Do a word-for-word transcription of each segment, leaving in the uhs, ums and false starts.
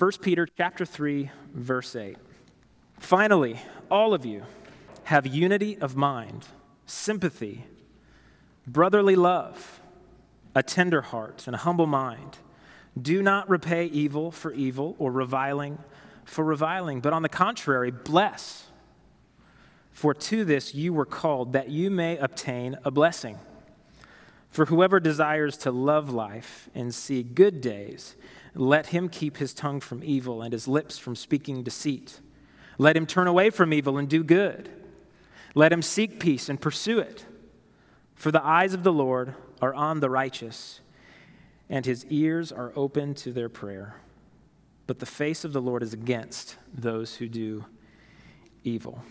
First Peter chapter three, verse eight. Finally, all of you have unity of mind, sympathy, brotherly love, a tender heart, and a humble mind. Do not repay evil for evil or reviling for reviling, but on the contrary, bless. For to this you were called, that you may obtain a blessing. For whoever desires to love life and see good days, let him keep his tongue from evil and his lips from speaking deceit. Let him turn away from evil and do good. Let him seek peace and pursue it. For the eyes of the Lord are on the righteous, and his ears are open to their prayer. But the face of the Lord is against those who do evil.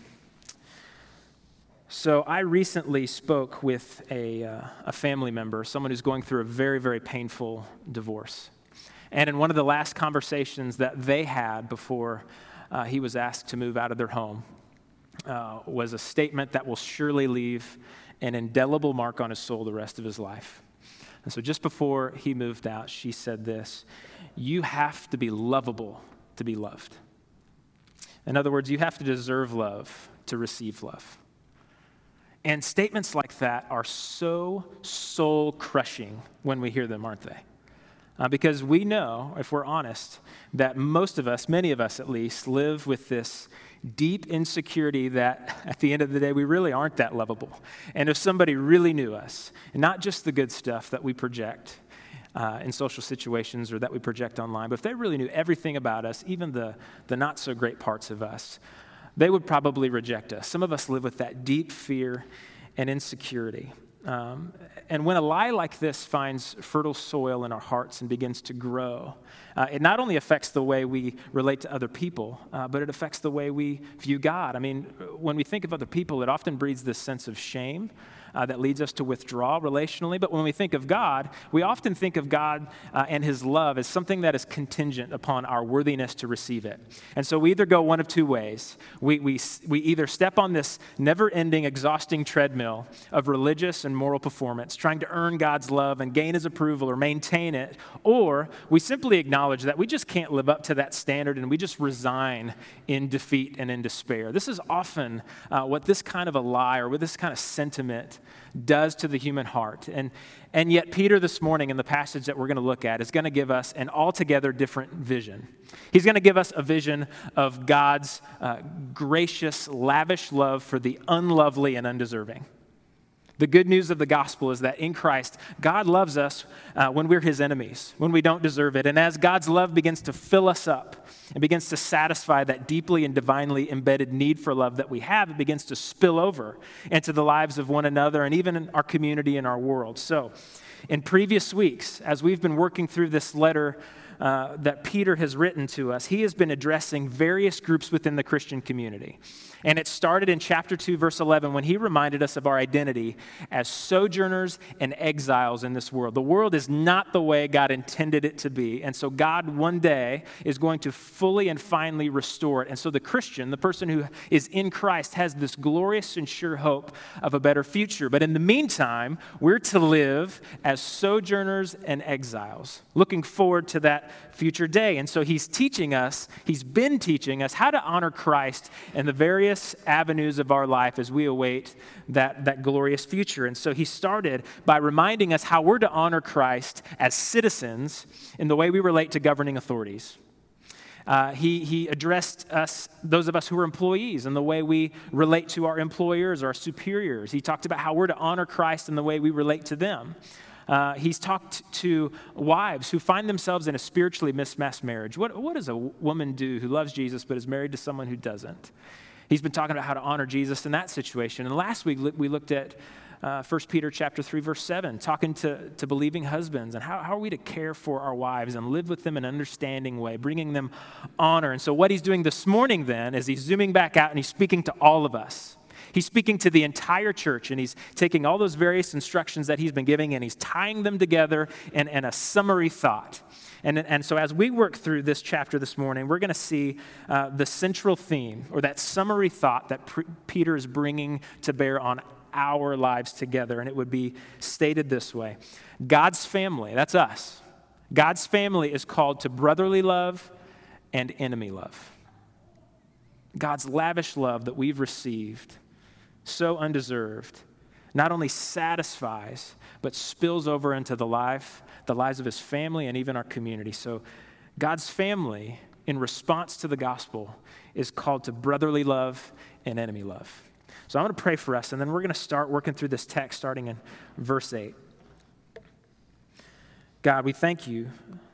So I recently spoke with a, uh, a family member, someone who's going through a very, very painful divorce. And in one of the last conversations that they had before uh, he was asked to move out of their home uh, was a statement that will surely leave an indelible mark on his soul the rest of his life. And so just before he moved out, she said this: you have to be lovable to be loved. In other words, you have to deserve love to receive love. And statements like that are so soul-crushing when we hear them, aren't they? Uh, because we know, if we're honest, that most of us, many of us at least, live with this deep insecurity that at the end of the day, we really aren't that lovable. And if somebody really knew us, and not just the good stuff that we project uh, in social situations or that we project online, but if they really knew everything about us, even the, the not-so-great parts of us, they would probably reject us. Some of us live with that deep fear and insecurity. Um, and when a lie like this finds fertile soil in our hearts and begins to grow, uh, it not only affects the way we relate to other people, uh, but it affects the way we view God. I mean, when we think of other people, it often breeds this sense of shame uh, that leads us to withdraw relationally. But when we think of God, we often think of God uh, and his love as something that is contingent upon our worthiness to receive it. And so we either go one of two ways. We, we, we either step on this never-ending, exhausting treadmill of religious and moral performance, trying to earn God's love and gain his approval or maintain it, or we simply acknowledge that we just can't live up to that standard and we just resign in defeat and in despair. This is often uh, what this kind of a lie or what this kind of sentiment does to the human heart. And, and yet Peter this morning in the passage that we're going to look at is going to give us an altogether different vision. He's going to give us a vision of God's uh, gracious, lavish love for the unlovely and undeserving. The good news of the gospel is that in Christ, God loves us uh, when we're his enemies, when we don't deserve it. And as God's love begins to fill us up and begins to satisfy that deeply and divinely embedded need for love that we have, it begins to spill over into the lives of one another and even in our community and our world. So in previous weeks, as we've been working through this letter uh, that Peter has written to us, he has been addressing various groups within the Christian community. And it started in chapter two, verse eleven, when he reminded us of our identity as sojourners and exiles in this world. The world is not the way God intended it to be. And so God one day is going to fully and finally restore it. And so the Christian, the person who is in Christ, has this glorious and sure hope of a better future. But in the meantime, we're to live as sojourners and exiles, looking forward to that future day. And so he's teaching us, he's been teaching us how to honor Christ in the various avenues of our life as we await that, that glorious future. And so he started by reminding us how we're to honor Christ as citizens in the way we relate to governing authorities. Uh, he, he addressed us, those of us who are employees, in the way we relate to our employers, our superiors. He talked about how we're to honor Christ in the way we relate to them. Uh, he's talked to wives who find themselves in a spiritually mismatched marriage. What, what does a woman do who loves Jesus but is married to someone who doesn't? He's been talking about how to honor Jesus in that situation. And last week we looked at uh, First Peter chapter three, verse seven, talking to, to believing husbands and how, how are we to care for our wives and live with them in an understanding way, bringing them honor. And so what he's doing this morning then is he's zooming back out and he's speaking to all of us. He's speaking to the entire church, and he's taking all those various instructions that he's been giving, and he's tying them together in, in a summary thought. And, and so as we work through this chapter this morning, we're going to see uh, the central theme, or that summary thought that P- Peter is bringing to bear on our lives together. And it would be stated this way: God's family, that's us, God's family is called to brotherly love and enemy love. God's lavish love that we've received, so undeserved, not only satisfies, but spills over into the life, the lives of his family and even our community. So God's family, in response to the gospel, is called to brotherly love and enemy love. So I'm going to pray for us, and then we're going to start working through this text starting in verse eight. God, we thank you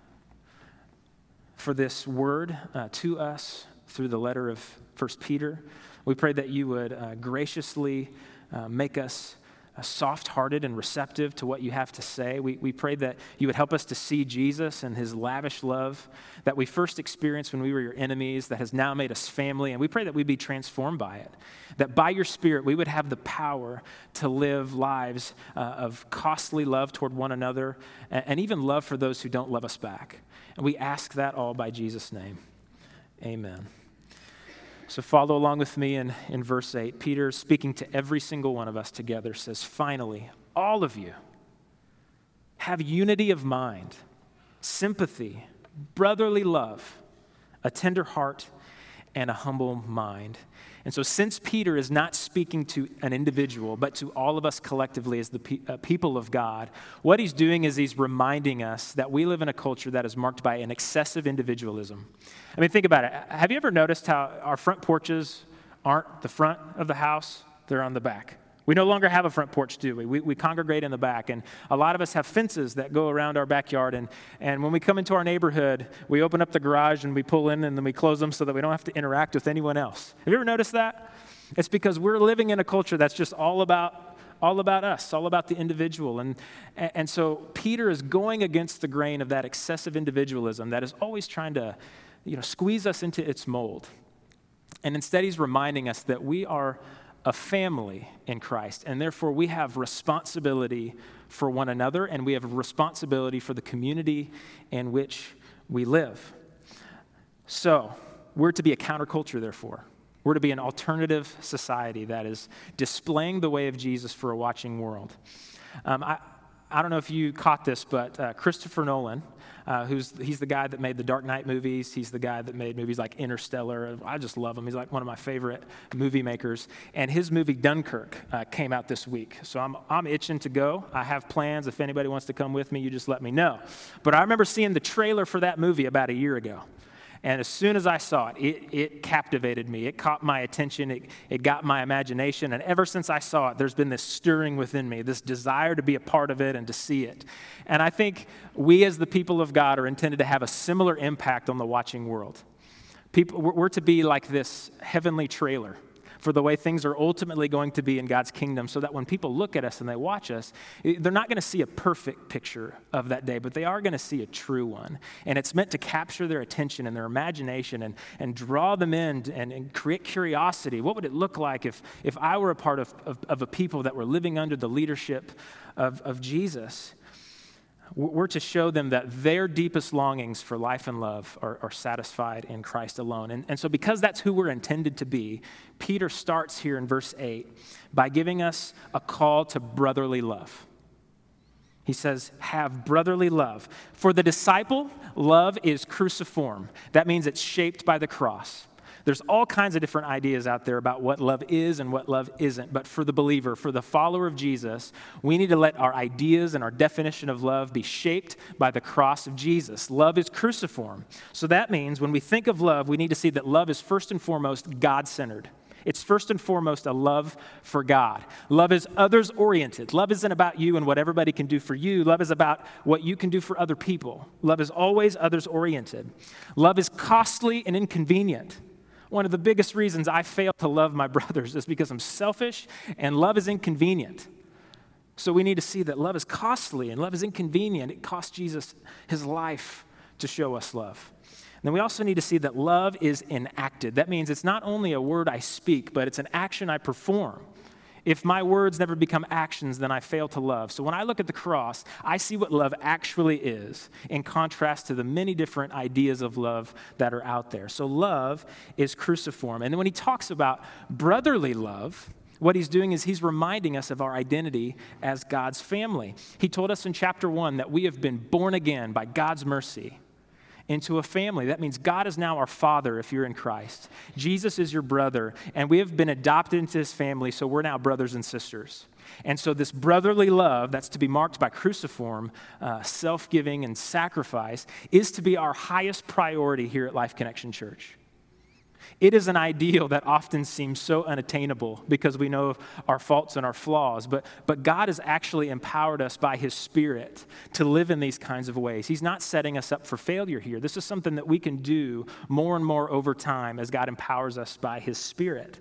for this word uh, to us through the letter of First Peter. We pray that you would uh, graciously uh, make us uh, soft-hearted and receptive to what you have to say. We, we pray that you would help us to see Jesus and his lavish love that we first experienced when we were your enemies, that has now made us family, and we pray that we'd be transformed by it, that by your Spirit we would have the power to live lives uh, of costly love toward one another and, and even love for those who don't love us back. And we ask that all by Jesus' name. Amen. So follow along with me in, in verse eight. Peter, speaking to every single one of us together, says, finally, all of you have unity of mind, sympathy, brotherly love, a tender heart, and a humble mind. And so since Peter is not speaking to an individual, but to all of us collectively as the pe- uh, people of God, what he's doing is he's reminding us that we live in a culture that is marked by an excessive individualism. I mean, think about it. Have you ever noticed how our front porches aren't the front of the house? They're on the back. We no longer have a front porch, do we? We, we congregate in the back, and a lot of us have fences that go around our backyard, and, and when we come into our neighborhood, we open up the garage and we pull in and then we close them so that we don't have to interact with anyone else. Have you ever noticed that? It's because we're living in a culture that's just all about all about us, all about the individual, and, and so Peter is going against the grain of that excessive individualism that is always trying to, you know, squeeze us into its mold, and instead he's reminding us that we are a family in Christ, and therefore we have responsibility for one another, and we have responsibility for the community in which we live. So we're to be a counterculture, therefore. We're to be an alternative society that is displaying the way of Jesus for a watching world. Um, I, I don't know if you caught this, but uh, Christopher Nolan, Uh, who's he's the guy that made the Dark Knight movies. He's the guy that made movies like Interstellar. I just love him. He's like one of my favorite movie makers. And his movie Dunkirk uh, came out this week. So I'm I'm itching to go. I have plans. If anybody wants to come with me, you just let me know. But I remember seeing the trailer for that movie about a year ago. And as soon as I saw it, it, it captivated me. It caught my attention. It, it got my imagination. And ever since I saw it, there's been this stirring within me, this desire to be a part of it and to see it. And I think we as the people of God are intended to have a similar impact on the watching world. People, we're to be like this heavenly trailer for the way things are ultimately going to be in God's kingdom, so that when people look at us and they watch us, they're not going to see a perfect picture of that day, but they are going to see a true one. And it's meant to capture their attention and their imagination and, and draw them in and, and create curiosity. What would it look like if, if I were a part of, of, of a people that were living under the leadership of, of Jesus? We're to show them that their deepest longings for life and love are, are satisfied in Christ alone. And, and so because that's who we're intended to be, Peter starts here in verse eight by giving us a call to brotherly love. He says, have brotherly love. For the disciple, love is cruciform. That means it's shaped by the cross. There's all kinds of different ideas out there about what love is and what love isn't. But for the believer, for the follower of Jesus, we need to let our ideas and our definition of love be shaped by the cross of Jesus. Love is cruciform. So that means when we think of love, we need to see that love is first and foremost God-centered. It's first and foremost a love for God. Love is others-oriented. Love isn't about you and what everybody can do for you. Love is about what you can do for other people. Love is always others-oriented. Love is costly and inconvenient. One of the biggest reasons I fail to love my brothers is because I'm selfish and love is inconvenient. So we need to see that love is costly and love is inconvenient. It cost Jesus his life to show us love. And then we also need to see that love is enacted. That means it's not only a word I speak, but it's an action I perform. If my words never become actions, then I fail to love. So when I look at the cross, I see what love actually is in contrast to the many different ideas of love that are out there. So love is cruciform. And then when he talks about brotherly love, what he's doing is he's reminding us of our identity as God's family. He told us in chapter one that we have been born again by God's mercy. into a family. That means God is now our Father if you're in Christ. Jesus is your brother, and we have been adopted into his family, so we're now brothers and sisters. And so this brotherly love that's to be marked by cruciform, uh, self-giving, and sacrifice is to be our highest priority here at Life Connection Church. It is an ideal that often seems so unattainable because we know of our faults and our flaws, but, but God has actually empowered us by his Spirit to live in these kinds of ways. He's not setting us up for failure here. This is something that we can do more and more over time as God empowers us by his Spirit.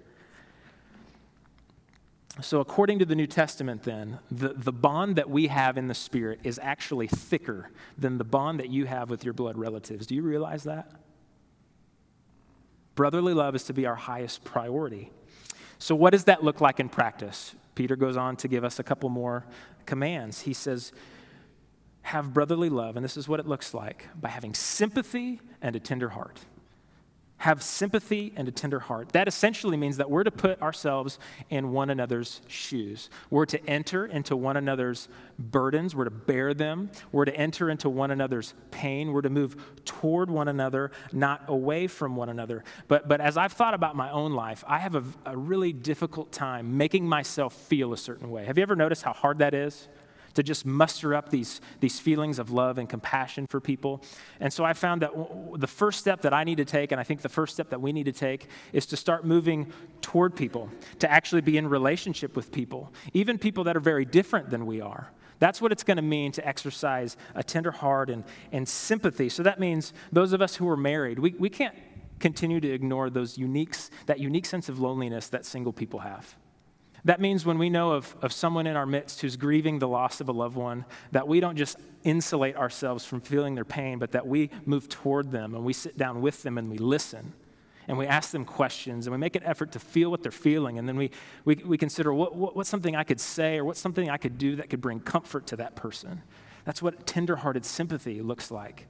So according to the New Testament then, the, the bond that we have in the Spirit is actually thicker than the bond that you have with your blood relatives. Do you realize that? Brotherly love is to be our highest priority. So what does that look like in practice? Peter goes on to give us a couple more commands. He says, have brotherly love, and this is what it looks like, by having sympathy and a tender heart. Have sympathy and a tender heart. That essentially means that we're to put ourselves in one another's shoes. We're to enter into one another's burdens. We're to bear them. We're to enter into one another's pain. We're to move toward one another, not away from one another. But, but as I've thought about my own life, I have a, a really difficult time making myself feel a certain way. Have you ever noticed how hard that is? To just muster up these, these feelings of love and compassion for people. And so I found that w- the first step that I need to take, and I think the first step that we need to take, is to start moving toward people, to actually be in relationship with people, even people that are very different than we are. That's what it's going to mean to exercise a tender heart and, and sympathy. So that means those of us who are married, we, we can't continue to ignore those uniques, that unique sense of loneliness that single people have. That means when we know of, of someone in our midst who's grieving the loss of a loved one, that we don't just insulate ourselves from feeling their pain, but that we move toward them and we sit down with them and we listen and we ask them questions and we make an effort to feel what they're feeling, and then we, we, we consider what, what, what's something I could say or what's something I could do that could bring comfort to that person. That's what tender-hearted sympathy looks like.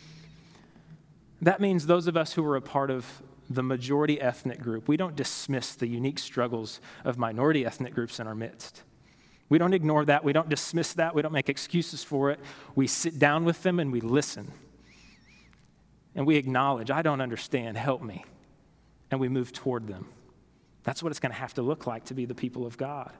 That means those of us who are a part of the majority ethnic group, we don't dismiss the unique struggles of minority ethnic groups in our midst. We don't ignore that. We don't dismiss that. We don't make excuses for it. We sit down with them and we listen. And we acknowledge, I don't understand, help me. And we move toward them. That's what it's going to have to look like to be the people of God.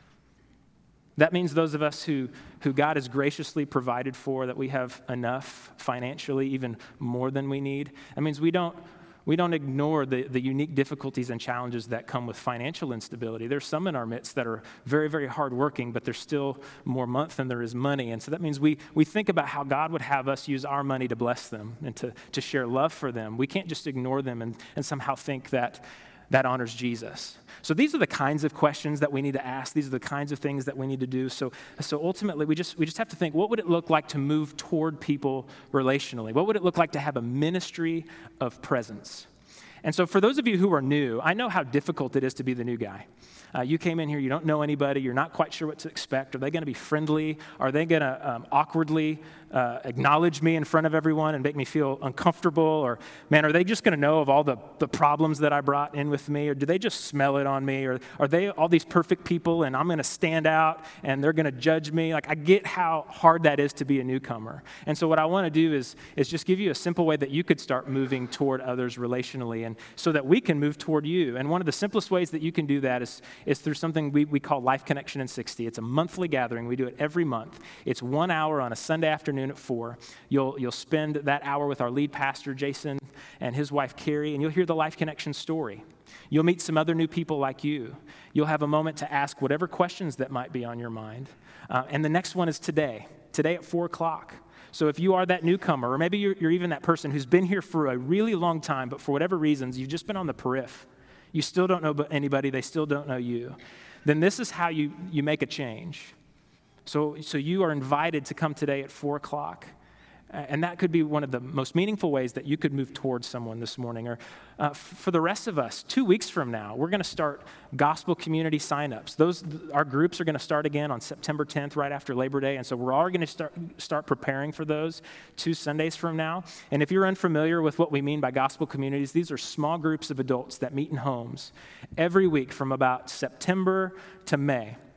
That means those of us who, who God has graciously provided for, that we have enough financially, even more than we need. That means we don't We don't ignore the, the unique difficulties and challenges that come with financial instability. There's some in our midst that are very, very hardworking, but there's still more month than there is money. And so that means we, we think about how God would have us use our money to bless them and to, to share love for them. We can't just ignore them and, and somehow think that that honors Jesus. So these are the kinds of questions that we need to ask. These are the kinds of things that we need to do. So, so ultimately, we just we just have to think, what would it look like to move toward people relationally? What would it look like to have a ministry of presence? And so for those of you who are new, I know how difficult it is to be the new guy. Uh, you came in here, you don't know anybody, you're not quite sure what to expect. Are they going to be friendly? Are they going to um, awkwardly uh, acknowledge me in front of everyone and make me feel uncomfortable? Or, man, are they just going to know of all the, the problems that I brought in with me? Or do they just smell it on me? Or are they all these perfect people and I'm going to stand out and they're going to judge me? Like, I get how hard that is to be a newcomer. And so what I want to do is, is just give you a simple way that you could start moving toward others relationally, and so that we can move toward you. And one of the simplest ways that you can do that is is through something we, we call Life Connection in sixty. It's a monthly gathering. We do it every month. It's one hour on a Sunday afternoon at four. You'll, you'll spend that hour with our lead pastor, Jason, and his wife, Carrie, and you'll hear the Life Connection story. You'll meet some other new people like you. You'll have a moment to ask whatever questions that might be on your mind. Uh, and the next one is today, today at four o'clock. So if you are that newcomer, or maybe you're, you're even that person who's been here for a really long time, but for whatever reasons, you've just been on the periph, you still don't know anybody, they still don't know you, then this is how you, you make a change. So, so you are invited to come today at four o'clock. And that could be one of the most meaningful ways that you could move towards someone this morning. Or uh, f- for the rest of us, two weeks from now, we're going to start gospel community signups. Those our groups are going to start again on September tenth, right after Labor Day. And so we're all going to start start preparing for those two Sundays from now. And if you're unfamiliar with what we mean by gospel communities, these are small groups of adults that meet in homes every week from about September to May.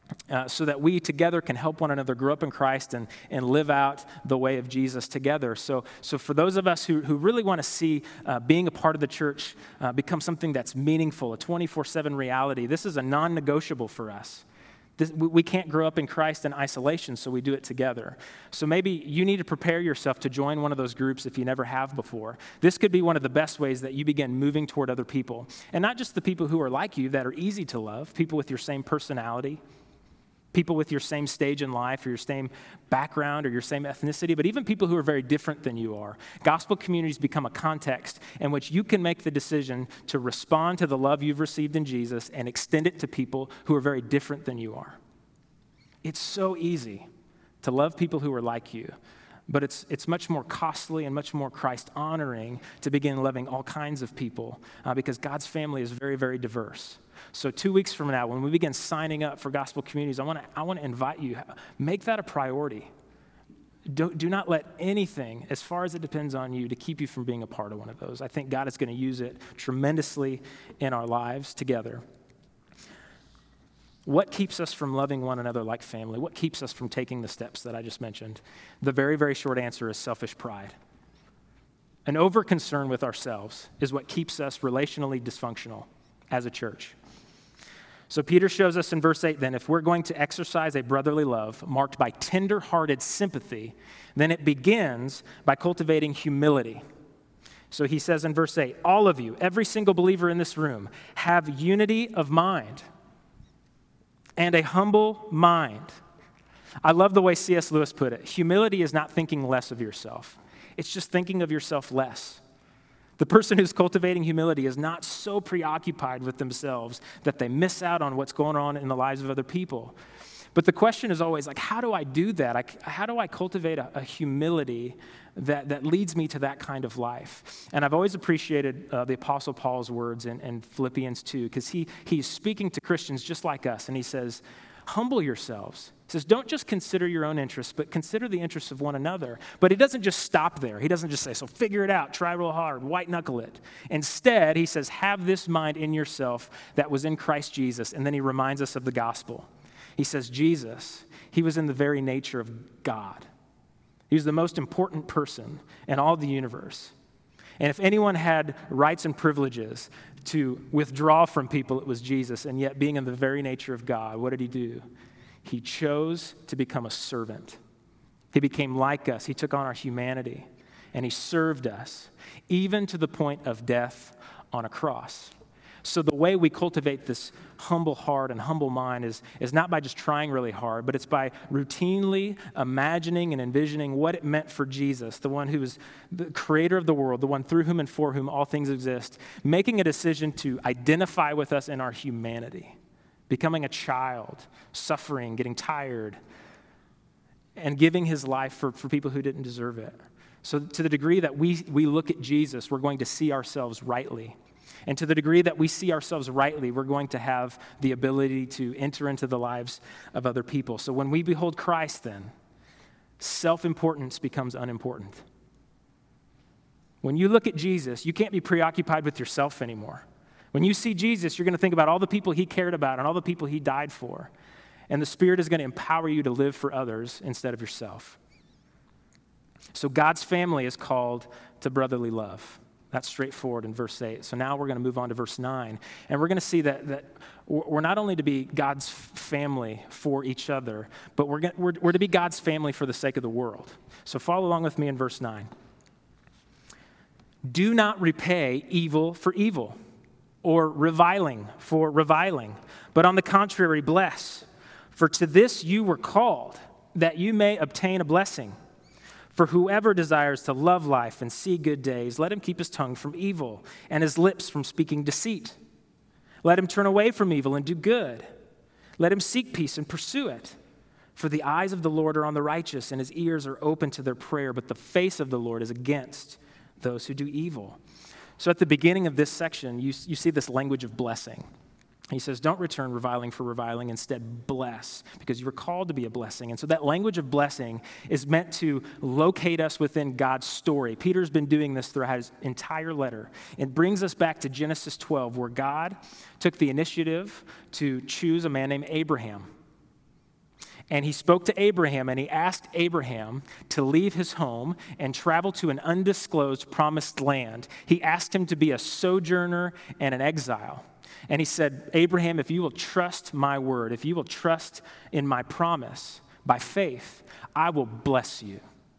uh, so that we together can help one another grow up in Christ and, and live out the way of Jesus together. So, so for those of us who, who really want to see uh, being a part of the church uh, become something that's meaningful, a twenty-four seven reality, this is a non-negotiable for us. This, we can't grow up in Christ in isolation, so we do it together. So maybe you need to prepare yourself to join one of those groups if you never have before. This could be one of the best ways that you begin moving toward other people. And not just the people who are like you that are easy to love, people with your same personality, people with your same stage in life or your same background or your same ethnicity, but even people who are very different than you are. Gospel communities become a context in which you can make the decision to respond to the love you've received in Jesus and extend it to people who are very different than you are. It's so easy to love people who are like you, but it's it's much more costly and much more Christ-honoring to begin loving all kinds of people uh, because God's family is very, very diverse. So two weeks from now, when we begin signing up for gospel communities, I want to I want to invite you, make that a priority. Do, do not let anything, as far as it depends on you, to keep you from being a part of one of those. I think God is going to use it tremendously in our lives together. What keeps us from loving one another like family? What keeps us from taking the steps that I just mentioned? The very, very short answer is selfish pride. An over-concern with ourselves is what keeps us relationally dysfunctional as a church. So Peter shows us in verse eight, then, if we're going to exercise a brotherly love marked by tender-hearted sympathy, then it begins by cultivating humility. So he says in verse eight, all of you, every single believer in this room, have unity of mind and a humble mind. I love the way C S Lewis put it. Humility is not thinking less of yourself. It's just thinking of yourself less. The person who's cultivating humility is not so preoccupied with themselves that they miss out on what's going on in the lives of other people. But the question is always, like, how do I do that? I, how do I cultivate a, a humility that, that leads me to that kind of life? And I've always appreciated uh, the Apostle Paul's words in, in Philippians two, because he, he's speaking to Christians just like us, and he says, humble yourselves. He says, don't just consider your own interests, but consider the interests of one another. But he doesn't just stop there. He doesn't just say, so figure it out, try real hard, white knuckle it. Instead, he says, have this mind in yourself that was in Christ Jesus. And then he reminds us of the gospel. He says, Jesus, he was in the very nature of God. He was the most important person in all the universe. And if anyone had rights and privileges to withdraw from people, it was Jesus. And yet, being in the very nature of God, what did he do? He chose to become a servant. He became like us. He took on our humanity, and he served us, even to the point of death on a cross. So the way we cultivate this humble heart and humble mind is, is not by just trying really hard, but it's by routinely imagining and envisioning what it meant for Jesus, the one who is the creator of the world, the one through whom and for whom all things exist, making a decision to identify with us in our humanity, becoming a child, suffering, getting tired, and giving his life for, for people who didn't deserve it. So to the degree that we, we look at Jesus, we're going to see ourselves rightly. And to the degree that we see ourselves rightly, we're going to have the ability to enter into the lives of other people. So when we behold Christ, then, self-importance becomes unimportant. When you look at Jesus, you can't be preoccupied with yourself anymore. When you see Jesus, you're going to think about all the people he cared about and all the people he died for. And the Spirit is going to empower you to live for others instead of yourself. So God's family is called to brotherly love. That's straightforward in verse eight. So now we're going to move on to verse nine. And we're going to see that, that we're not only to be God's family for each other, but we're, we're, we're to be God's family for the sake of the world. So follow along with me in verse nine. Do not repay evil for evil or reviling for reviling, but on the contrary, bless. For to this you were called, that you may obtain a blessing. For whoever desires to love life and see good days, let him keep his tongue from evil and his lips from speaking deceit. Let him turn away from evil and do good. Let him seek peace and pursue it. For the eyes of the Lord are on the righteous, and his ears are open to their prayer, but the face of the Lord is against those who do evil. So at the beginning of this section, you, you see this language of blessing. He says, don't return reviling for reviling, instead bless, because you were called to be a blessing. And so that language of blessing is meant to locate us within God's story. Peter's been doing this throughout his entire letter. It brings us back to Genesis twelve, where God took the initiative to choose a man named Abraham. And he spoke to Abraham, and he asked Abraham to leave his home and travel to an undisclosed promised land. He asked him to be a sojourner and an exile. And he said, Abraham, if you will trust my word, if you will trust in my promise by faith, I will bless you.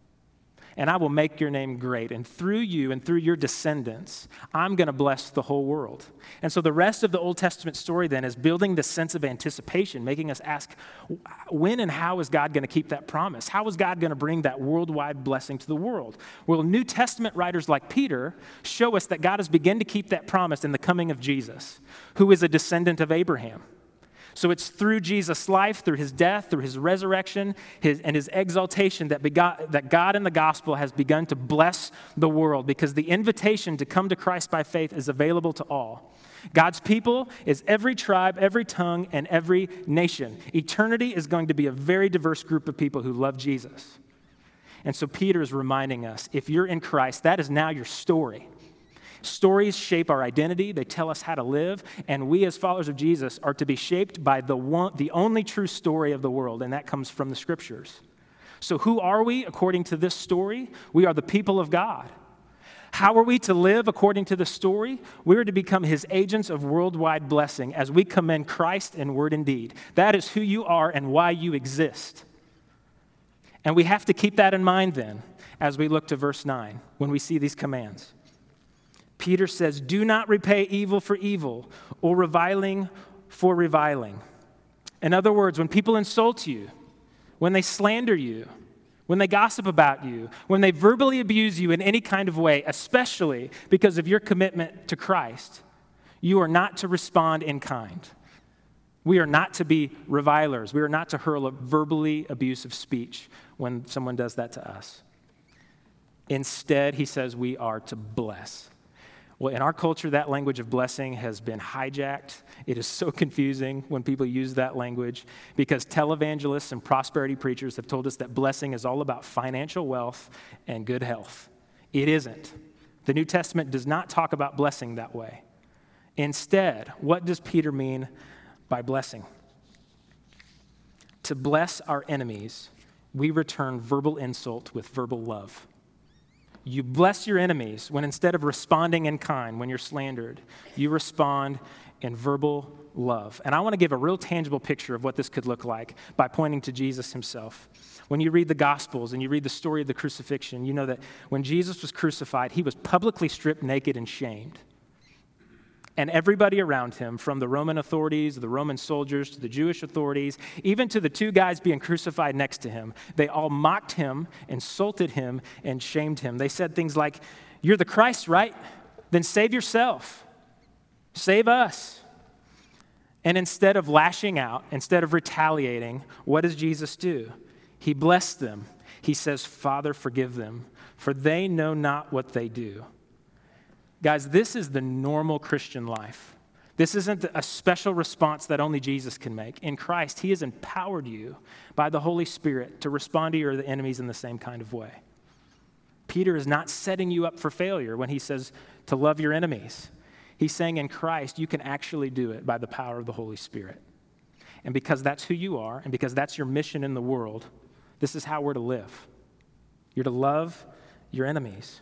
And I will make your name great. And through you and through your descendants, I'm going to bless the whole world. And so the rest of the Old Testament story then is building this sense of anticipation, making us ask, when and how is God going to keep that promise? How is God going to bring that worldwide blessing to the world? Well, New Testament writers like Peter show us that God has begun to keep that promise in the coming of Jesus, who is a descendant of Abraham. So it's through Jesus' life, through his death, through his resurrection, his, and his exaltation that, begot, that God in the gospel has begun to bless the world, because the invitation to come to Christ by faith is available to all. God's people is every tribe, every tongue, and every nation. Eternity is going to be a very diverse group of people who love Jesus. And so Peter is reminding us, if you're in Christ, that is now your story. Stories shape our identity. They tell us how to live. And we as followers of Jesus are to be shaped by the one, the only true story of the world, and that comes from the Scriptures. So who are we according to this story? We are the people of God. How are we to live according to the story? We are to become his agents of worldwide blessing as we commend Christ in word and deed. That is who you are and why you exist. And we have to keep that in mind then as we look to verse nine when we see these commands. Peter says, do not repay evil for evil or reviling for reviling. In other words, when people insult you, when they slander you, when they gossip about you, when they verbally abuse you in any kind of way, especially because of your commitment to Christ, you are not to respond in kind. We are not to be revilers. We are not to hurl a verbally abusive speech when someone does that to us. Instead, he says we are to bless. Well, in our culture, that language of blessing has been hijacked. It is so confusing when people use that language because televangelists and prosperity preachers have told us that blessing is all about financial wealth and good health. It isn't. The New Testament does not talk about blessing that way. Instead, what does Peter mean by blessing? To bless our enemies, we return verbal insult with verbal love. You bless your enemies when instead of responding in kind, when you're slandered, you respond in verbal love. And I want to give a real tangible picture of what this could look like by pointing to Jesus himself. When you read the Gospels and you read the story of the crucifixion, you know that when Jesus was crucified, he was publicly stripped naked and shamed. And everybody around him, from the Roman authorities, the Roman soldiers, to the Jewish authorities, even to the two guys being crucified next to him, they all mocked him, insulted him, and shamed him. They said things like, "You're the Christ, right? Then save yourself. Save us." And instead of lashing out, instead of retaliating, what does Jesus do? He blessed them. He says, "Father, forgive them, for they know not what they do." Guys, this is the normal Christian life. This isn't a special response that only Jesus can make. In Christ, he has empowered you by the Holy Spirit to respond to your enemies in the same kind of way. Peter is not setting you up for failure when he says to love your enemies. He's saying in Christ, you can actually do it by the power of the Holy Spirit. And because that's who you are, and because that's your mission in the world, this is how we're to live. You're to love your enemies.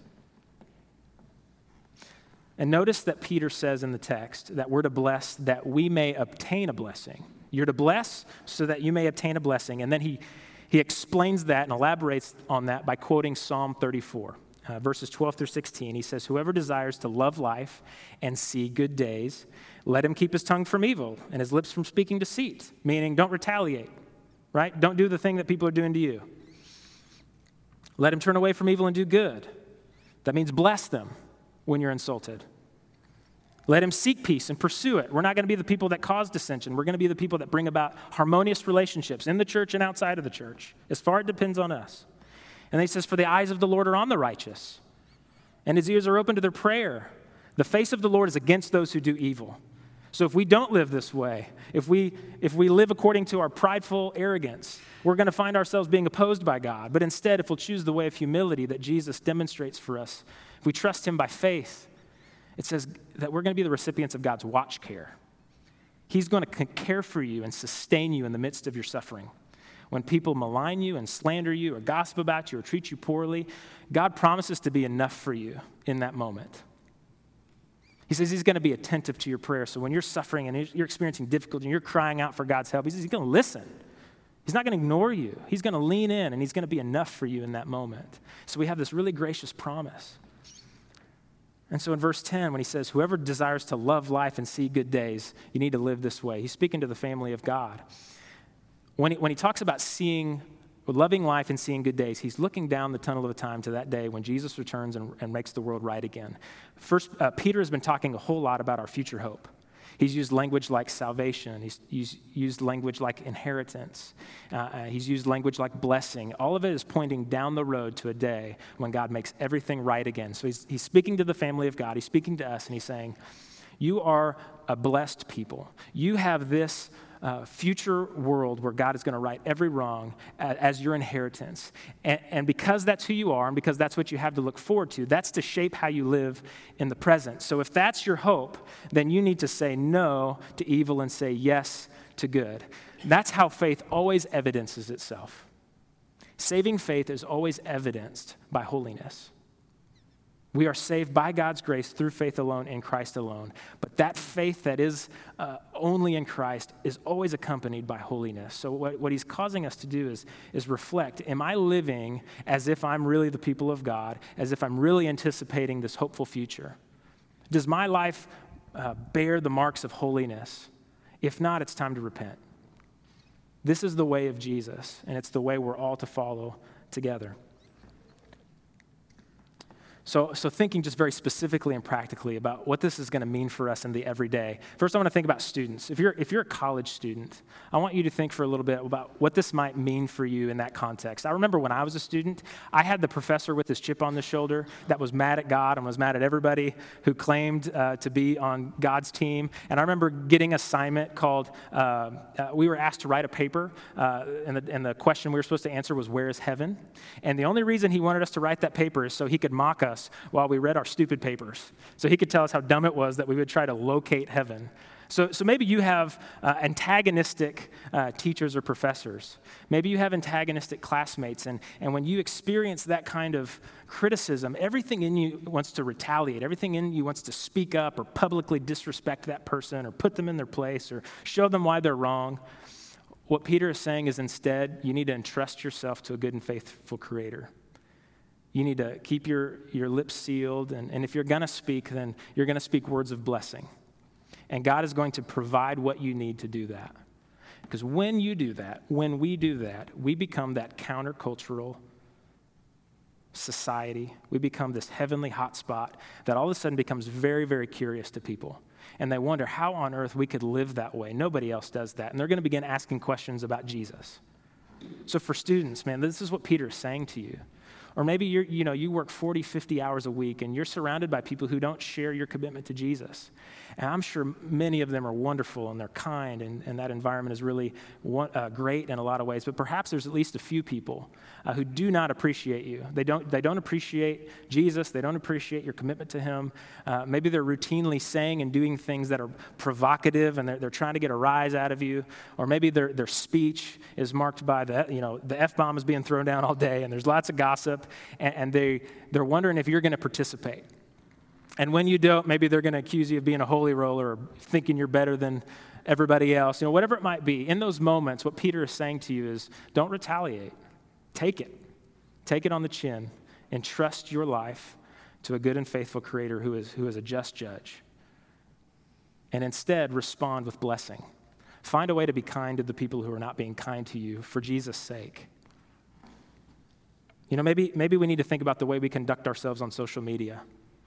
And notice that Peter says in the text that we're to bless that we may obtain a blessing. You're to bless so that you may obtain a blessing. And then he, he explains that and elaborates on that by quoting Psalm thirty-four, uh, verses twelve through sixteen. He says, "Whoever desires to love life and see good days, let him keep his tongue from evil and his lips from speaking deceit," meaning don't retaliate, right? Don't do the thing that people are doing to you. Let him turn away from evil and do good. That means bless them when you're insulted. Let him seek peace and pursue it. We're not going to be the people that cause dissension. We're going to be the people that bring about harmonious relationships in the church and outside of the church, as far as it depends on us. And then he says, "For the eyes of the Lord are on the righteous, and his ears are open to their prayer. The face of the Lord is against those who do evil." So if we don't live this way, if we if we live according to our prideful arrogance, we're going to find ourselves being opposed by God. But instead, if we'll choose the way of humility that Jesus demonstrates for us, if we trust him by faith, it says that we're going to be the recipients of God's watch care. He's going to care for you and sustain you in the midst of your suffering. when people malign you and slander you or gossip about you or treat you poorly, God promises to be enough for you in that moment. He says he's going to be attentive to your prayer. So when you're suffering and you're experiencing difficulty and you're crying out for God's help, he says he's going to listen. He's not going to ignore you. He's going to lean in, and he's going to be enough for you in that moment. So we have this really gracious promise. And so in verse ten, when he says, whoever desires to love life and see good days, you need to live this way. He's speaking to the family of God. When he, when he talks about seeing, loving life and seeing good days, he's looking down the tunnel of time to that day when Jesus returns and, and makes the world right again. First, uh, Peter has been talking a whole lot about our future hope. He's used language like salvation. He's used, used language like inheritance. Uh, he's used language like blessing. All of it is pointing down the road to a day when God makes everything right again. So he's, he's speaking to the family of God. He's speaking to us, and he's saying, you are a blessed people. You have this Uh, future world where God is going to right every wrong as, as your inheritance. And, and because that's who you are and because that's what you have to look forward to, that's to shape how you live in the present. So if that's your hope, then you need to say no to evil and say yes to good. That's how faith always evidences itself. Saving faith is always evidenced by holiness. We are saved by God's grace through faith alone in Christ alone. But that faith that is uh, only in Christ is always accompanied by holiness. So what, what he's causing us to do is, is reflect, am I living as if I'm really the people of God, as if I'm really anticipating this hopeful future? Does my life uh, bear the marks of holiness? If not, it's time to repent. This is the way of Jesus, and it's the way we're all to follow together. So, so thinking just very specifically and practically about what this is going to mean for us in the everyday. First, I want to think about students. If you're if you're a college student, I want you to think for a little bit about what this might mean for you in that context. I remember when I was a student, I had the professor with his chip on the shoulder that was mad at God and was mad at everybody who claimed uh, to be on God's team. And I remember getting an assignment called, uh, uh, we were asked to write a paper, uh, and, the, and the question we were supposed to answer was, where is heaven? And the only reason he wanted us to write that paper is so he could mock us while we read our stupid papers. So he could tell us how dumb it was that we would try to locate heaven. So, so maybe you have uh, antagonistic uh, teachers or professors. Maybe you have antagonistic classmates, and, and when you experience that kind of criticism, everything in you wants to retaliate. Everything in you wants to speak up or publicly disrespect that person or put them in their place or show them why they're wrong. What Peter is saying is instead, you need to entrust yourself to a good and faithful Creator. You need to keep your, your lips sealed, and, and if you're going to speak, then you're going to speak words of blessing. And God is going to provide what you need to do that. Because when you do that, when we do that, we become that countercultural society. We become this heavenly hotspot that all of a sudden becomes very, very curious to people. And they wonder how on earth we could live that way. Nobody else does that. And they're going to begin asking questions about Jesus. So for students, man, this is what Peter is saying to you. Or maybe you're, you know, you work forty, fifty hours a week and you're surrounded by people who don't share your commitment to Jesus. And I'm sure many of them are wonderful and they're kind, and, and that environment is really one, uh, great in a lot of ways. But perhaps there's at least a few people uh, who do not appreciate you. They don't, they don't appreciate Jesus. They don't appreciate your commitment to him. Uh, maybe they're routinely saying and doing things that are provocative, and they're, they're trying to get a rise out of you. Or maybe their, their speech is marked by the, you know, the F-bomb is being thrown down all day, and there's lots of gossip, and, and they, they're wondering if you're going to participate. And when you don't, maybe they're going to accuse you of being a holy roller or thinking you're better than everybody else. You know, whatever it might be. In those moments, what Peter is saying to you is, don't retaliate. Take it. Take it on the chin and trust your life to a good and faithful Creator who is, who is a just judge. And instead, respond with blessing. Find a way to be kind to the people who are not being kind to you for Jesus' sake. You know, maybe, maybe we need to think about the way we conduct ourselves on social media.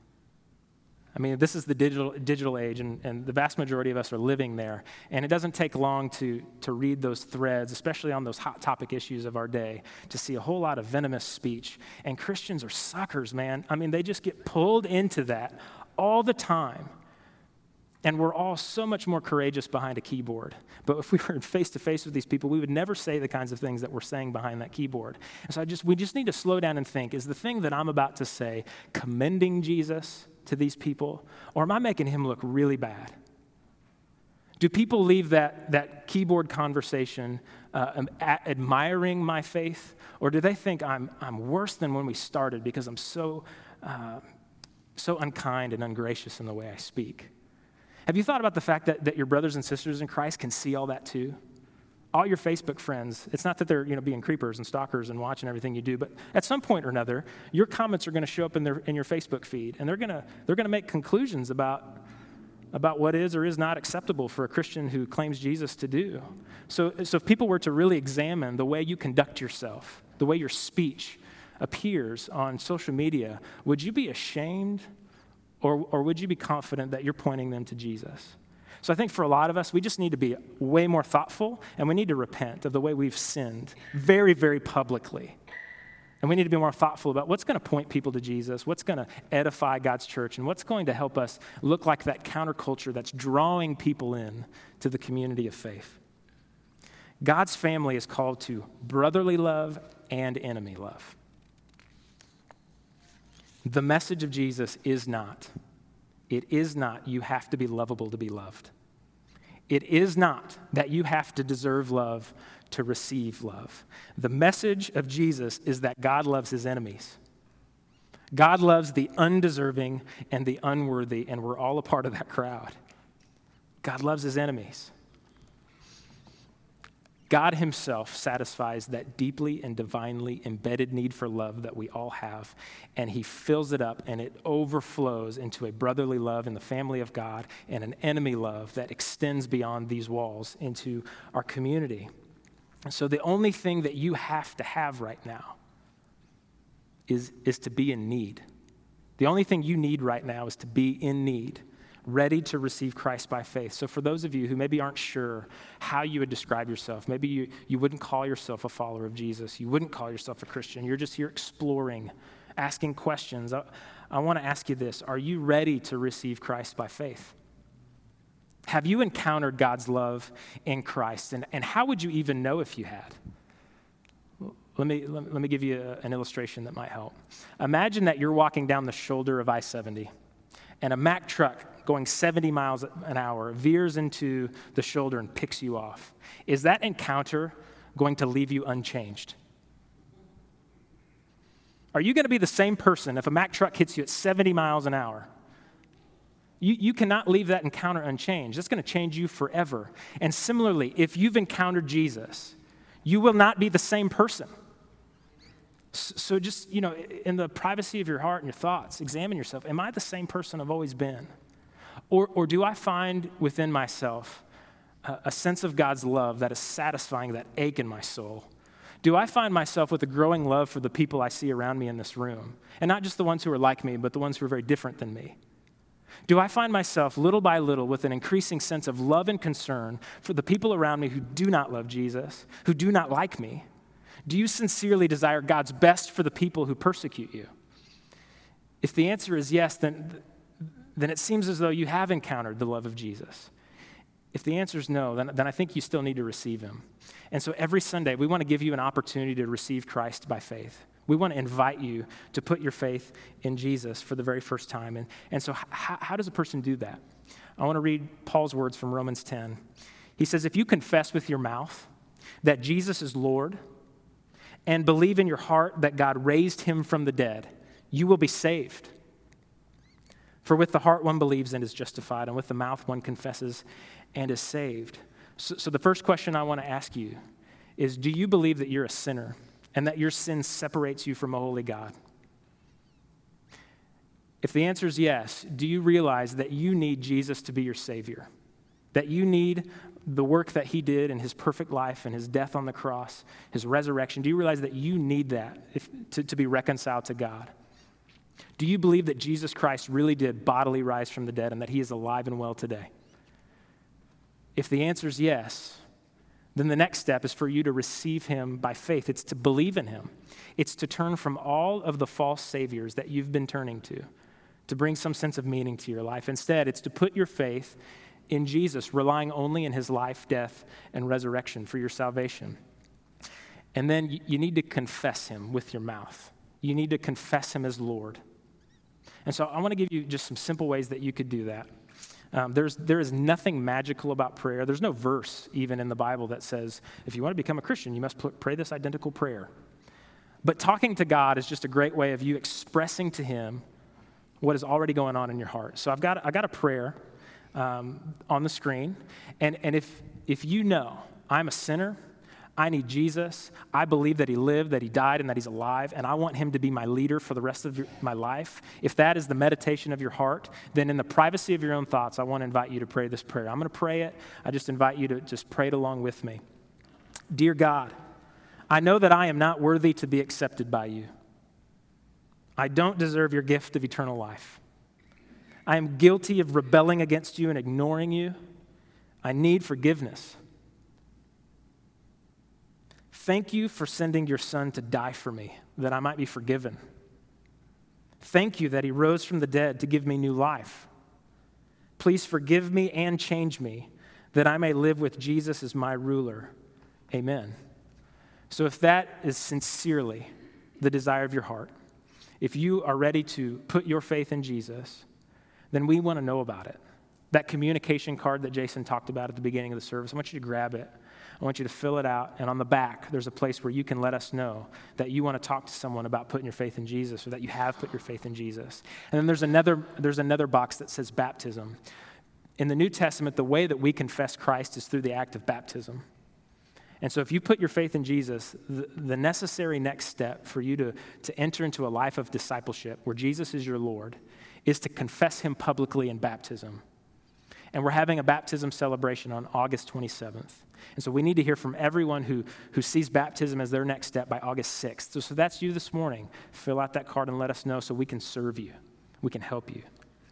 I mean, this is the digital digital age, and, and the vast majority of us are living there. And it doesn't take long to, to read those threads, especially on those hot topic issues of our day, to see a whole lot of venomous speech. And Christians are suckers, man. I mean, they just get pulled into that all the time. And we're all so much more courageous behind a keyboard. But if we were face-to-face with these people, we would never say the kinds of things that we're saying behind that keyboard. And so I just we just need to slow down and think, is the thing that I'm about to say commending Jesus to these people, or am I making him look really bad? Do people leave that, that keyboard conversation uh, um, a- admiring my faith, or do they think I'm, I'm worse than when we started because I'm so, uh, so unkind and ungracious in the way I speak? Have you thought about the fact that, that your brothers and sisters in Christ can see all that too? All your Facebook friends, it's not that they're you know being creepers and stalkers and watching everything you do, but at some point or another, your comments are going to show up in their in your Facebook feed, and they're going to they're going to make conclusions about about what is or is not acceptable for a Christian who claims Jesus to do. So, so if people were to really examine the way you conduct yourself, the way your speech appears on social media, would you be ashamed, or or would you be confident that you're pointing them to Jesus? So I think for a lot of us, we just need to be way more thoughtful, and we need to repent of the way we've sinned very, very publicly. And we need to be more thoughtful about what's going to point people to Jesus, what's going to edify God's church, and what's going to help us look like that counterculture that's drawing people in to the community of faith. God's family is called to brotherly love and enemy love. The message of Jesus is not, it is not you have to be lovable to be loved. It is not that you have to deserve love to receive love. The message of Jesus is that God loves his enemies. God loves the undeserving and the unworthy, and we're all a part of that crowd. God loves his enemies. God himself satisfies that deeply and divinely embedded need for love that we all have, and he fills it up, and it overflows into a brotherly love in the family of God and an enemy love that extends beyond these walls into our community. And so the only thing that you have to have right now is, is to be in need. The only thing you need right now is to be in need, ready to receive Christ by faith. So for those of you who maybe aren't sure how you would describe yourself, maybe you, you wouldn't call yourself a follower of Jesus, you wouldn't call yourself a Christian, you're just here exploring, asking questions. I, I want to ask you this: are you ready to receive Christ by faith? Have you encountered God's love in Christ? And, and how would you even know if you had? Let me, let, let me give you a, an illustration that might help. Imagine that you're walking down the shoulder of I seventy, and a Mack truck going seventy miles an hour veers into the shoulder and picks you off. Is that encounter going to leave you unchanged? Are you going to be the same person if a Mack truck hits you at seventy miles an hour? You, you cannot leave that encounter unchanged. That's going to change you forever. And similarly, if you've encountered Jesus, you will not be the same person. So just, you know, in the privacy of your heart and your thoughts, examine yourself. Am I the same person I've always been? Or, or do I find within myself a, a sense of God's love that is satisfying that ache in my soul? Do I find myself with a growing love for the people I see around me in this room? And not just the ones who are like me, but the ones who are very different than me. Do I find myself little by little with an increasing sense of love and concern for the people around me who do not love Jesus, who do not like me? Do you sincerely desire God's best for the people who persecute you? If the answer is yes, then, then it seems as though you have encountered the love of Jesus. If the answer is no, then, then I think you still need to receive him. And so every Sunday, we want to give you an opportunity to receive Christ by faith. We want to invite you to put your faith in Jesus for the very first time. And, and so how, how does a person do that? I want to read Paul's words from Romans ten. He says, if you confess with your mouth that Jesus is Lord and believe in your heart that God raised him from the dead, you will be saved. For with the heart one believes and is justified, and with the mouth one confesses and is saved. So, so the first question I want to ask you is, do you believe that you're a sinner and that your sin separates you from a holy God? If the answer is yes, do you realize that you need Jesus to be your Savior? That you need the work that he did in his perfect life and his death on the cross, his resurrection? Do you realize that you need that if, to, to be reconciled to God? Do you believe that Jesus Christ really did bodily rise from the dead and that he is alive and well today? If the answer is yes, then the next step is for you to receive him by faith. It's to believe in him. It's to turn from all of the false saviors that you've been turning to, to bring some sense of meaning to your life. Instead, it's to put your faith in Jesus, relying only in his life, death, and resurrection for your salvation. And then you need to confess him with your mouth. You need to confess him as Lord. And so I want to give you just some simple ways that you could do that. Um, there's, there is nothing magical about prayer. There's no verse even in the Bible that says, if you want to become a Christian, you must pray this identical prayer. But talking to God is just a great way of you expressing to him what is already going on in your heart. So I've got, I got a prayer um, on the screen. And, and if, if you know I'm a sinner, I need Jesus, I believe that he lived, that he died, and that he's alive, and I want him to be my leader for the rest of your, my life. If that is the meditation of your heart, then in the privacy of your own thoughts, I want to invite you to pray this prayer. I'm going to pray it. I just invite you to just pray it along with me. Dear God, I know that I am not worthy to be accepted by you. I don't deserve your gift of eternal life. I am guilty of rebelling against you and ignoring you. I need forgiveness. Thank you for sending your son to die for me, that I might be forgiven. Thank you that he rose from the dead to give me new life. Please forgive me and change me, that I may live with Jesus as my ruler. Amen. So if that is sincerely the desire of your heart, if you are ready to put your faith in Jesus, then we want to know about it. That communication card that Jason talked about at the beginning of the service, I want you to grab it. I want you to fill it out, and on the back, there's a place where you can let us know that you want to talk to someone about putting your faith in Jesus, or that you have put your faith in Jesus. And then there's another, there's another box that says baptism. In the New Testament, the way that we confess Christ is through the act of baptism. And so if you put your faith in Jesus, the, the necessary next step for you to, to enter into a life of discipleship where Jesus is your Lord is to confess him publicly in baptism. And we're having a baptism celebration on August twenty-seventh. And so we need to hear from everyone who, who sees baptism as their next step by August sixth. So, so that's you this morning. Fill out that card and let us know so we can serve you. We can help you.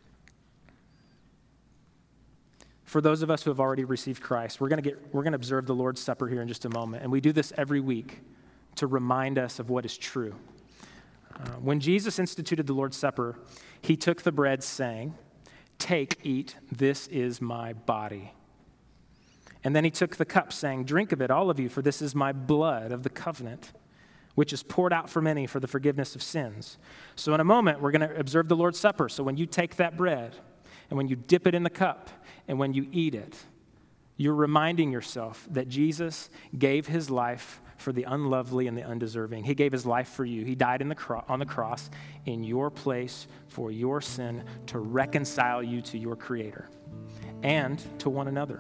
For those of us who have already received Christ, we're going to get we're going to observe the Lord's Supper here in just a moment. And we do this every week to remind us of what is true. Uh, when Jesus instituted the Lord's Supper, he took the bread saying, "Take, eat, this is my body." And then he took the cup saying, "Drink of it, all of you, for this is my blood of the covenant, which is poured out for many for the forgiveness of sins." So in a moment, we're going to observe the Lord's Supper. So when you take that bread, and when you dip it in the cup, and when you eat it, you're reminding yourself that Jesus gave his life for the unlovely and the undeserving. He gave his life for you. He died in the cro- on the cross in your place for your sin to reconcile you to your Creator and to one another.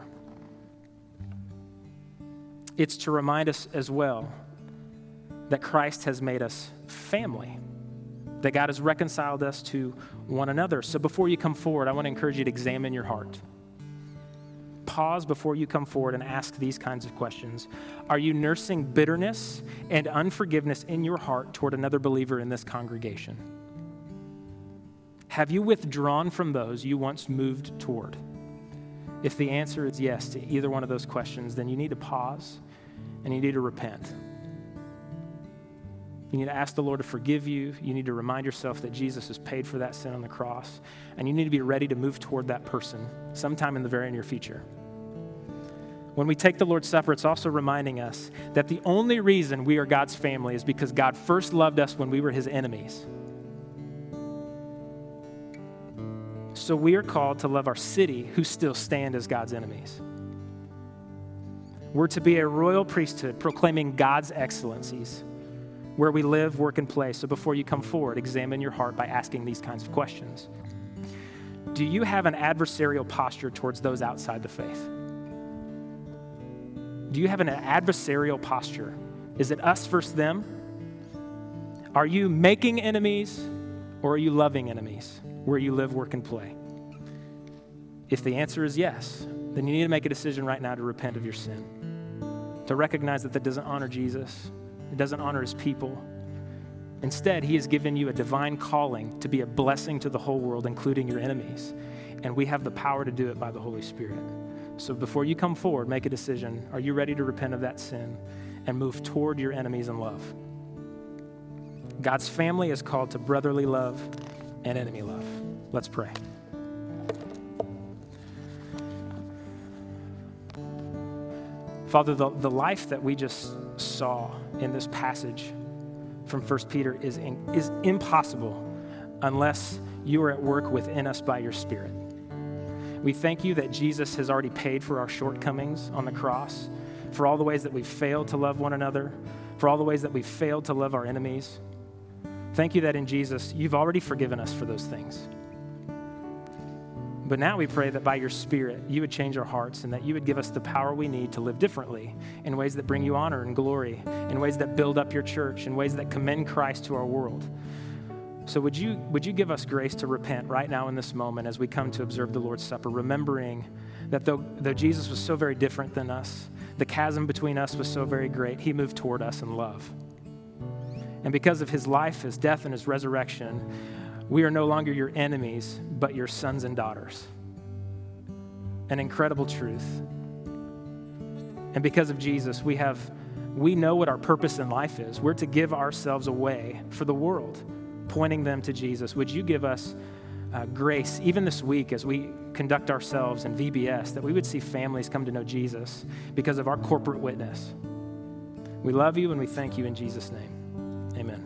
It's to remind us as well that Christ has made us family, that God has reconciled us to one another. So before you come forward, I want to encourage you to examine your heart. Pause before you come forward and ask these kinds of questions. Are you nursing bitterness and unforgiveness in your heart toward another believer in this congregation? Have you withdrawn from those you once moved toward? If the answer is yes to either one of those questions, then you need to pause and you need to repent. You need to ask the Lord to forgive you. You need to remind yourself that Jesus has paid for that sin on the cross. And you need to be ready to move toward that person sometime in the very near future. When we take the Lord's Supper, it's also reminding us that the only reason we are God's family is because God first loved us when we were his enemies. So we are called to love our city who still stand as God's enemies. We're to be a royal priesthood proclaiming God's excellencies where we live, work, and play. So before you come forward, examine your heart by asking these kinds of questions. Do you have an adversarial posture towards those outside the faith? Do you have an adversarial posture? Is it us versus them? Are you making enemies or are you loving enemies where you live, work, and play? If the answer is yes, then you need to make a decision right now to repent of your sin, to recognize that that doesn't honor Jesus. It doesn't honor his people. Instead, he has given you a divine calling to be a blessing to the whole world, including your enemies. And we have the power to do it by the Holy Spirit. So before you come forward, make a decision. Are you ready to repent of that sin and move toward your enemies in love? God's family is called to brotherly love and enemy love. Let's pray. Father, the, the life that we just saw in this passage from First Peter is, in, is impossible unless you are at work within us by your Spirit. We thank you that Jesus has already paid for our shortcomings on the cross, for all the ways that we've failed to love one another, for all the ways that we've failed to love our enemies. Thank you that in Jesus, you've already forgiven us for those things. But now we pray that by your Spirit, you would change our hearts and that you would give us the power we need to live differently in ways that bring you honor and glory, in ways that build up your church, in ways that commend Christ to our world. So would you, would you give us grace to repent right now in this moment as we come to observe the Lord's Supper, remembering that though, though Jesus was so very different than us, the chasm between us was so very great, he moved toward us in love. And because of his life, his death, and his resurrection, we are no longer your enemies, but your sons and daughters. An incredible truth. And because of Jesus, we have, we know what our purpose in life is. We're to give ourselves away for the world, pointing them to Jesus. Would you give us uh, grace, even this week as we conduct ourselves in V B S, that we would see families come to know Jesus because of our corporate witness. We love you and we thank you in Jesus' name. Amen.